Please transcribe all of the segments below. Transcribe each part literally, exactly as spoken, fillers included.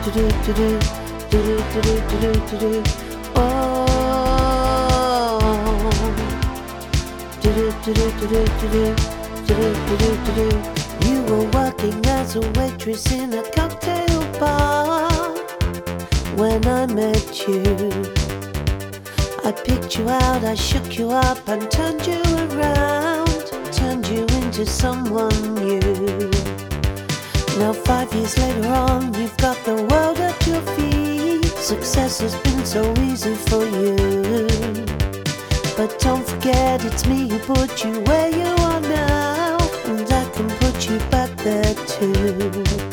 You were working as a waitress in a cocktail bar when I met you. I picked you out, I shook you up and turned you around, turned you into someone new. Now five years later on, you've got the world at your feet. Success has been so easy for you. But don't forget it's me who put you where you are now, and I can put you back there too.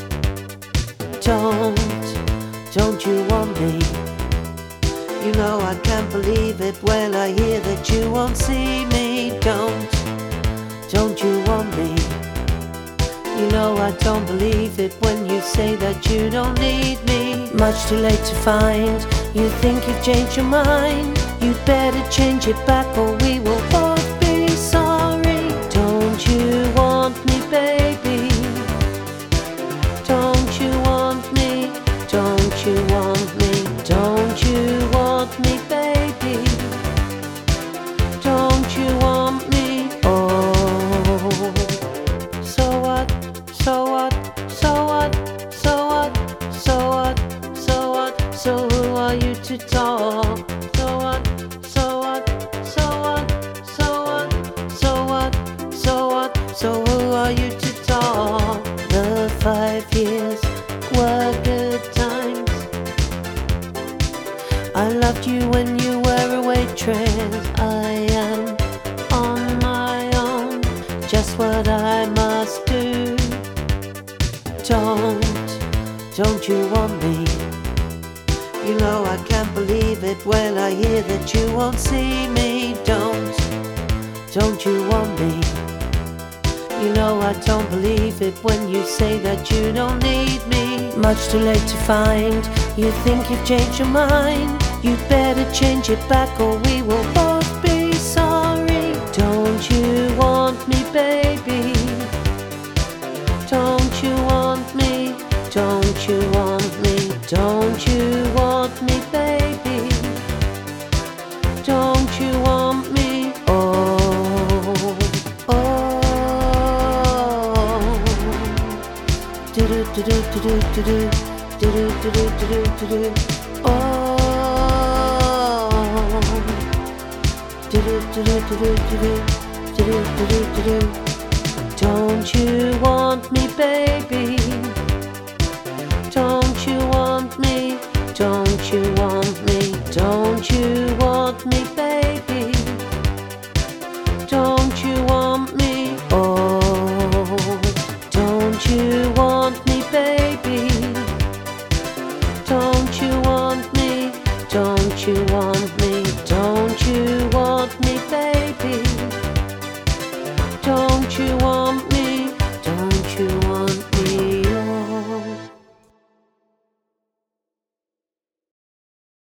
Don't, don't you want me? You know I can't believe it when I hear that you won't see me. Don't, don't you want me? You know I don't believe it when you say that you don't need me. Much too late to find, you think you've changed your mind. You'd better change it back or we will both be sorry. Don't you want me, baby? Don't you want me? Don't you want me? Don't you want me, baby? Don't you want me? Oh, so what? So what? So what? So what? So what? So what? So who are you to talk? So what? So what? So what? So what? So what? So what? So who are you to talk? The five years were good times. I loved you when you were a waitress. I am on my own, just what I must do. Don't, don't you want me? You know I can't believe it when I hear that you won't see me. Don't, don't you want me? You know I don't believe it when you say that you don't need me. Much too late to find, you think you've changed your mind. You'd better change it back or we will both be sorry. Don't you want me, baby? Don't you want me? Don't you want me? Don't you want me, baby? Don't you want me? Oh, oh. Do do do do do do do do do do do do do. Oh. Do do do do do do do do do do. Don't you want me, baby? Don't you want me? Don't you want me? Don't you want me, baby? Don't you want me? Oh, don't you want me, baby? Don't you want me? Don't you want me? Don't you want me, baby? Don't you want me?